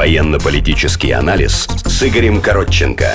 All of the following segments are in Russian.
Военно-политический анализ с Игорем Коротченко.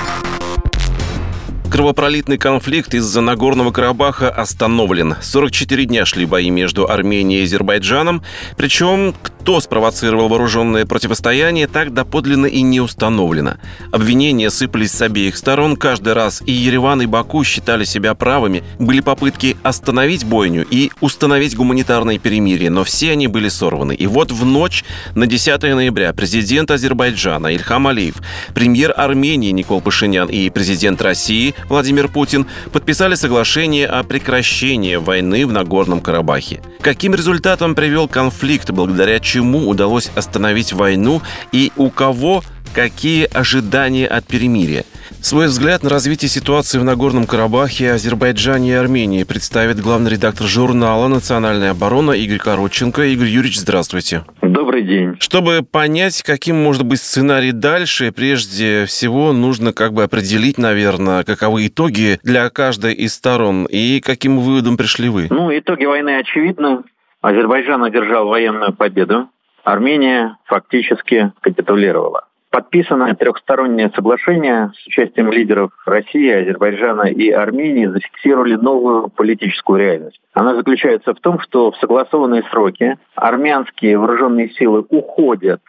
Кровопролитный конфликт из-за Нагорного Карабаха остановлен. 44 дня шли бои между Арменией и Азербайджаном. Причем, кто спровоцировал вооруженное противостояние, так доподлинно и не установлено. Обвинения сыпались с обеих сторон. Каждый раз и Ереван, и Баку считали себя правыми. Были попытки остановить бойню и установить гуманитарное перемирие, но все они были сорваны. И вот в ночь на 10 ноября президент Азербайджана Ильхам Алиев, премьер Армении Никол Пашинян и президент России Владимир Путин подписали соглашение о прекращении войны в Нагорном Карабахе. Каким результатом привел конфликт, благодаря чему удалось остановить войну и у кого какие ожидания от перемирия? Свой взгляд на развитие ситуации в Нагорном Карабахе, Азербайджане и Армении представит главный редактор журнала «Национальная оборона» Игорь Коротченко. Игорь Юрьевич, здравствуйте. Добрый день. Чтобы понять, каким может быть сценарий дальше, прежде всего нужно определить, наверное, каковы итоги для каждой из сторон и к каким выводам пришли вы. Итоги войны очевидны. Азербайджан одержал военную победу. Армения фактически капитулировала. Подписанное трехстороннее соглашение с участием лидеров России, Азербайджана и Армении зафиксировали новую политическую реальность. Она заключается в том, что в согласованные сроки армянские вооруженные силы уходят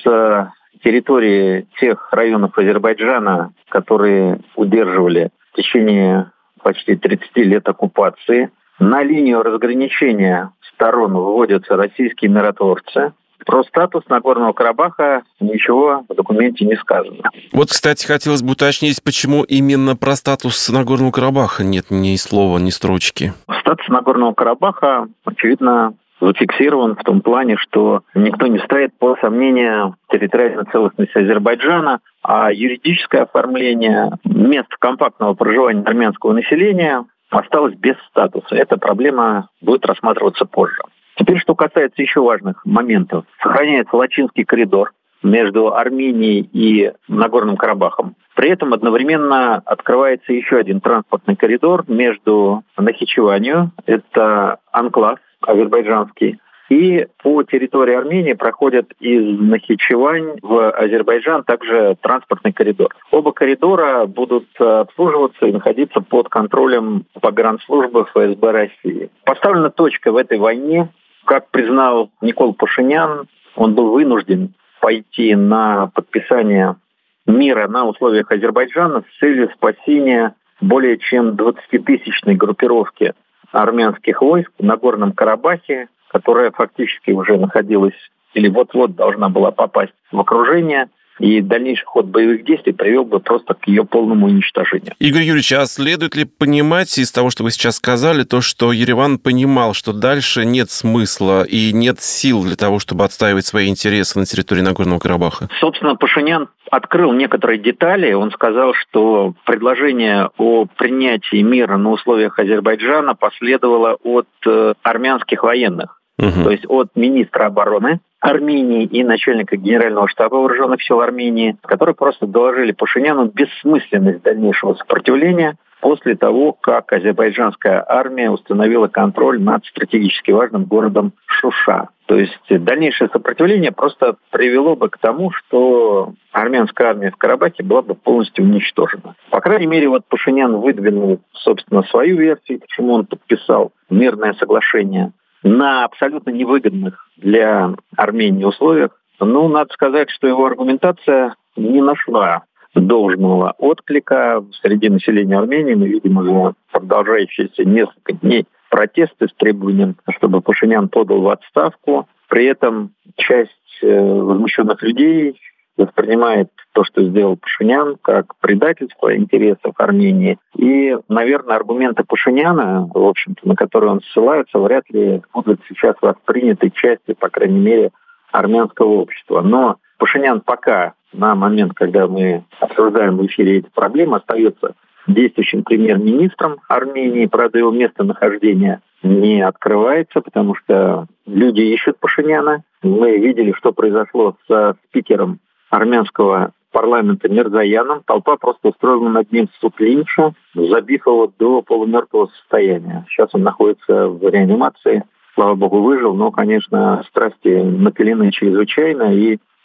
с территории тех районов Азербайджана, которые удерживали в течение почти 30 лет оккупации. На линию разграничения сторон выводятся российские миротворцы. Про статус Нагорного Карабаха ничего в документе не сказано. Кстати, хотелось бы уточнить, почему именно про статус Нагорного Карабаха нет ни слова, ни строчки. Статус Нагорного Карабаха, очевидно, зафиксирован в том плане, что никто не ставит под сомнение территориальную целостность Азербайджана, а юридическое оформление мест компактного проживания армянского населения осталось без статуса. Эта проблема будет рассматриваться позже. Теперь, что касается еще важных моментов. Сохраняется Лачинский коридор между Арменией и Нагорным Карабахом. При этом одновременно открывается еще один транспортный коридор между Нахичеванью, это анклав азербайджанский, и по территории Армении проходят из Нахичевань в Азербайджан также транспортный коридор. Оба коридора будут обслуживаться и находиться под контролем погранслужбы ФСБ России. Поставлена точка в этой войне. Как признал Никол Пашинян, он был вынужден пойти на подписание мира на условиях Азербайджана с целью спасения более чем 20-тысячной группировки армянских войск в Нагорном Карабахе, которая фактически уже находилась или вот-вот должна была попасть в окружение, и дальнейший ход боевых действий привел бы просто к ее полному уничтожению. Игорь Юрьевич, а следует ли понимать из того, что вы сейчас сказали, то, что Ереван понимал, что дальше нет смысла и нет сил для того, чтобы отстаивать свои интересы на территории Нагорного Карабаха? Собственно, Пашинян открыл некоторые детали. Он сказал, что предложение о принятии мира на условиях Азербайджана последовало от армянских военных, то есть от министра обороны Армении и начальника Генерального штаба вооруженных сил Армении, которые просто доложили Пашиняну бессмысленность дальнейшего сопротивления после того, как азербайджанская армия установила контроль над стратегически важным городом Шуша. То есть дальнейшее сопротивление просто привело бы к тому, что армянская армия в Карабахе была бы полностью уничтожена. По крайней мере, Пашинян выдвинул, собственно, свою версию, почему он подписал мирное соглашение на абсолютно невыгодных для Армении условиях. Надо сказать, что его аргументация не нашла должного отклика среди населения Армении. Мы видим уже продолжающиеся несколько дней протесты с требованием, чтобы Пашинян подал в отставку. При этом часть возмущенных людей воспринимает то, что сделал Пашинян, как предательство интересов Армении. И, наверное, аргументы Пашиняна, в общем-то, на которые он ссылается, вряд ли будут сейчас восприняты частью, по крайней мере, армянского общества. Но Пашинян пока, на момент, когда мы обсуждаем в эфире эти проблемы, остается действующим премьер-министром Армении. Правда, его местонахождение не открывается, потому что люди ищут Пашиняна. Мы видели, что произошло со спикером армянского парламента Мирзояном. Толпа просто устроила над ним суд линча, забив его до полумертвого состояния. Сейчас он находится в реанимации. Слава богу, выжил, но, конечно, страсти накалены чрезвычайно, и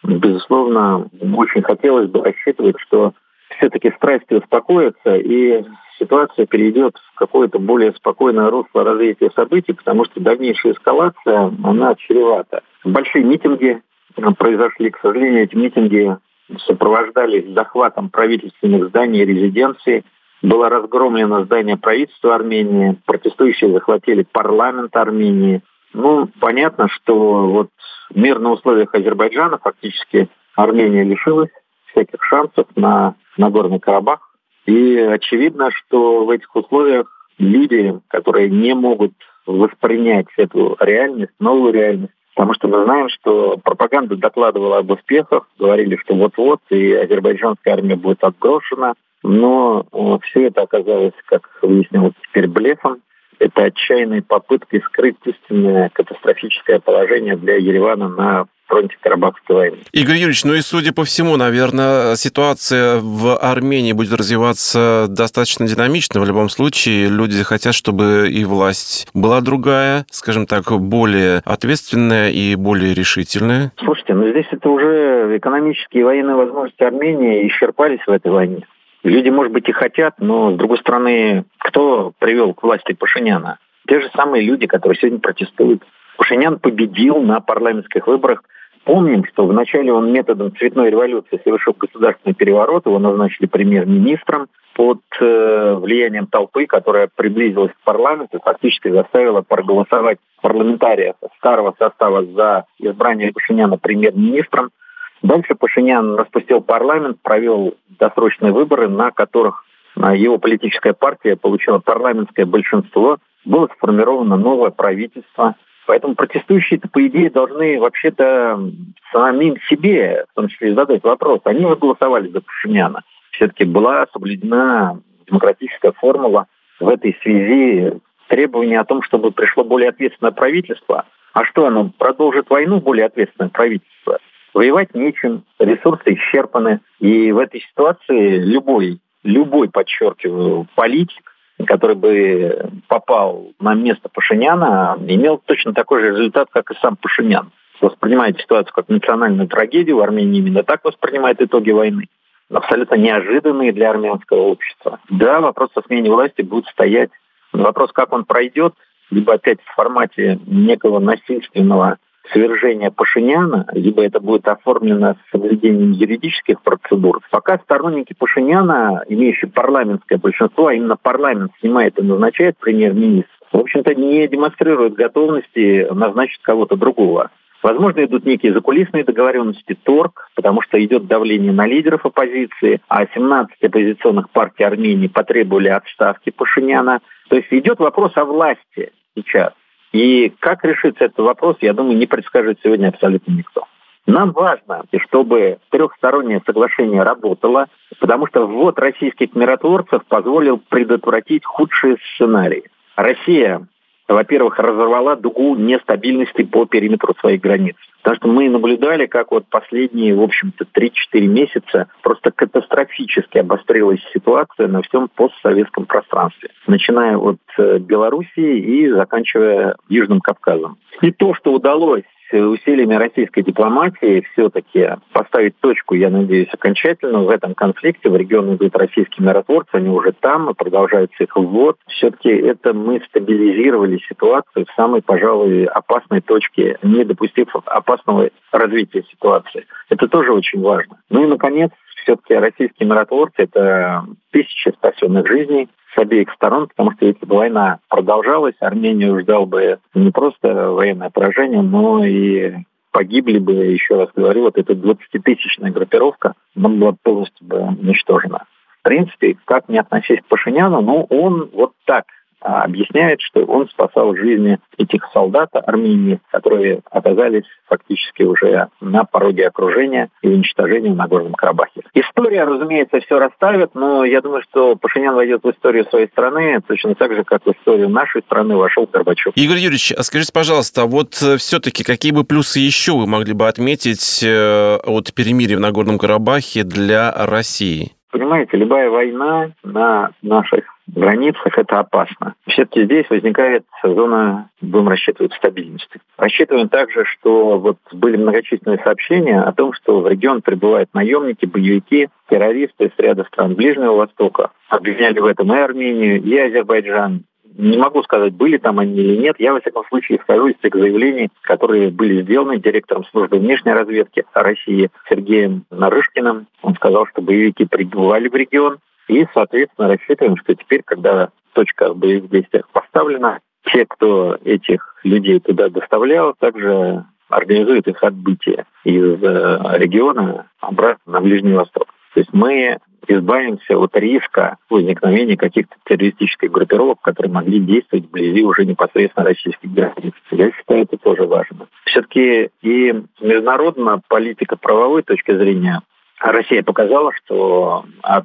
безусловно, очень хотелось бы рассчитывать, что все-таки страсти успокоятся и ситуация перейдет в какое-то более спокойное русло развития событий, потому что дальнейшая эскалация, она чревата. Большие митинги произошли, к сожалению, эти митинги сопровождались захватом правительственных зданий и резиденций. Было разгромлено здание правительства Армении, протестующие захватили парламент Армении. Понятно, что вот в мирных условиях Азербайджана фактически Армения лишилась всяких шансов на Нагорный Карабах. И очевидно, что в этих условиях люди, которые не могут воспринять эту реальность, новую реальность, потому что мы знаем, что пропаганда докладывала об успехах, говорили, что вот-вот и азербайджанская армия будет отброшена, но все это оказалось, как выяснилось теперь, блефом. Это отчаянной попыткой скрыть истинное катастрофическое положение для Еревана на фронте Карабахской войны. Игорь Юрьевич, и судя по всему, наверное, ситуация в Армении будет развиваться достаточно динамично. В любом случае, люди захотят, чтобы и власть была другая, скажем так, более ответственная и более решительная. Слушайте, здесь это уже экономические и военные возможности Армении исчерпались в этой войне. Люди, может быть, и хотят, но, с другой стороны, кто привел к власти Пашиняна? Те же самые люди, которые сегодня протестуют. Пашинян победил на парламентских выборах. Помним, что вначале он методом цветной революции совершил государственный переворот, его назначили премьер-министром под влиянием толпы, которая приблизилась к парламенту, фактически заставила проголосовать парламентариев старого состава за избрание Пашиняна премьер-министром. Дальше Пашинян распустил парламент, провел досрочные выборы, на которых его политическая партия получила парламентское большинство. Было сформировано новое правительство. Поэтому протестующие-то, по идее, должны вообще-то самим себе, в том числе, задать вопрос. Они же голосовали за Пашиняна. Все-таки была соблюдена демократическая формула. В этой связи требование о том, чтобы пришло более ответственное правительство. А что, оно продолжит войну, более ответственное правительство? Воевать нечем, ресурсы исчерпаны. И в этой ситуации любой, подчеркиваю, политик, который бы попал на место Пашиняна, имел точно такой же результат, как и сам Пашинян. Воспринимает ситуацию как национальную трагедию. В Армении именно так воспринимает итоги войны. Абсолютно неожиданные для армянского общества. Да, вопрос о смене власти будет стоять. Вопрос, как он пройдет, либо опять в формате некого насильственного свержения Пашиняна, либо это будет оформлено с соблюдением юридических процедур. Пока сторонники Пашиняна, имеющие парламентское большинство, а именно парламент снимает и назначает премьер-министра, в общем-то, не демонстрируют готовности назначить кого-то другого. Возможно, идут некие закулисные договоренности, торг, потому что идет давление на лидеров оппозиции, а 17 оппозиционных партий Армении потребовали отставки Пашиняна. То есть идет вопрос о власти сейчас. И как решится этот вопрос, я думаю, не предскажет сегодня абсолютно никто. Нам важно, чтобы трехстороннее соглашение работало, потому что ввод российских миротворцев позволил предотвратить худшие сценарии. Россия, во-первых, разорвала дугу нестабильности по периметру своих границ. Потому что мы наблюдали, как последние, в общем-то, 3-4 месяца просто катастрофически обострилась ситуация на всем постсоветском пространстве. Начиная от Белоруссии и заканчивая Южным Кавказом. И то, что удалось усилиями российской дипломатии все-таки поставить точку, я надеюсь, окончательно в этом конфликте. В регион идут российские миротворцы, они уже там, и продолжается их ввод. Все-таки это мы стабилизировали ситуацию в самой, пожалуй, опасной точке, не допустив опасного развития ситуации. Это тоже очень важно. И, наконец, все-таки российские миротворцы – это тысячи спасенных жизней с обеих сторон, потому что если бы война продолжалась, Армению ждал бы не просто военное поражение, но и погибли бы, еще раз говорю, эта 20-тысячная группировка, она была полностью бы уничтожена. В принципе, как не относись к Пашиняну, он так объясняет, что он спасал жизни этих солдат Армении, которые оказались фактически уже на пороге окружения и уничтожения в Нагорном Карабахе. История, разумеется, все расставит, но я думаю, что Пашинян войдет в историю своей страны точно так же, как в историю нашей страны вошел Горбачев. Игорь Юрьевич, скажите, пожалуйста, все-таки какие бы плюсы еще вы могли бы отметить от перемирия в Нагорном Карабахе для России? Понимаете, любая война на наших границах, это опасно. Все-таки здесь возникает зона, будем рассчитывать, стабильности. Рассчитываем также, что вот были многочисленные сообщения о том, что в регион прибывают наемники, боевики, террористы из ряда стран Ближнего Востока. Обвиняли в этом и Армению, и Азербайджан. Не могу сказать, были там они или нет. Я, во всяком случае, исхожу из тех заявлений, которые были сделаны директором службы внешней разведки России Сергеем Нарышкиным. Он сказал, что боевики прибывали в регион. И, соответственно, рассчитываем, что теперь, когда точка в боевых действиях поставлена, те, кто этих людей туда доставлял, также организуют их отбытие из региона обратно на Ближний Восток. То есть мы избавимся от риска возникновения каких-то террористических группировок, которые могли действовать вблизи уже непосредственно российских границ. Я считаю, это тоже важно. Все-таки и международная политика правовой точки зрения Россия показала, что от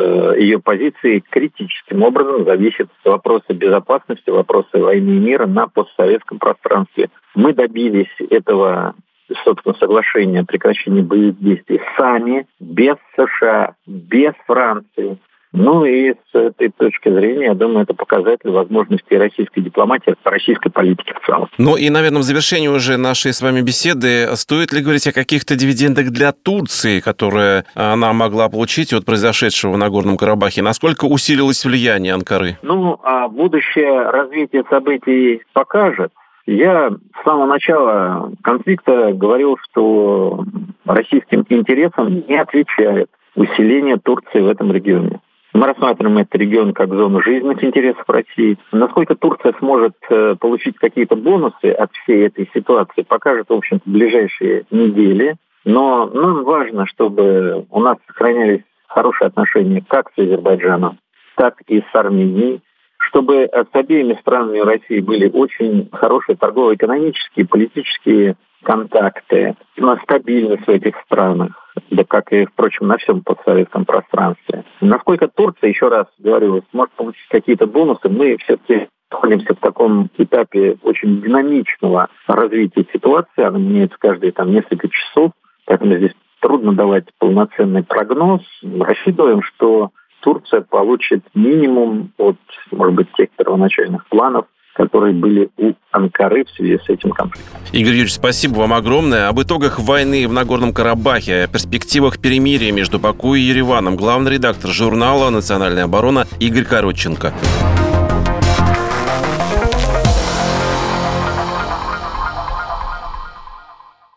ее позиции критическим образом зависят вопросы безопасности, вопросы войны и мира на постсоветском пространстве. Мы добились этого, собственно, соглашения о прекращении боевых действий сами, без США, без Франции. Ну и с этой точки зрения, я думаю, это показатель возможностей российской дипломатии, российской политики в целом. Ну и, наверное, в завершении уже нашей с вами беседы, стоит ли говорить о каких-то дивидендах для Турции, которые она могла получить от произошедшего в Нагорном Карабахе? Насколько усилилось влияние Анкары? А будущее развитие событий покажет. Я с самого начала конфликта говорил, что российским интересам не отвечает усиление Турции в этом регионе. Мы рассматриваем этот регион как зону жизненных интересов России. Насколько Турция сможет получить какие-то бонусы от всей этой ситуации, покажет, в общем-то, ближайшие недели. Но нам важно, чтобы у нас сохранялись хорошие отношения как с Азербайджаном, так и с Арменией, чтобы с обеими странами России были очень хорошие торгово-экономические, политические контакты, стабильность в этих странах, да как и, впрочем, на всем постсоветском пространстве. Насколько Турция, еще раз говорю, сможет получить какие-то бонусы, мы все-таки находимся в таком этапе очень динамичного развития ситуации, она меняется каждые несколько часов, поэтому здесь трудно давать полноценный прогноз. Рассчитываем, что Турция получит минимум от, может быть, тех первоначальных планов, которые были у Анкары в связи с этим конфликтом. Игорь Юрьевич, спасибо вам огромное. Об итогах войны в Нагорном Карабахе, о перспективах перемирия между Баку и Ереваном главный редактор журнала «Национальная оборона» Игорь Коротченко.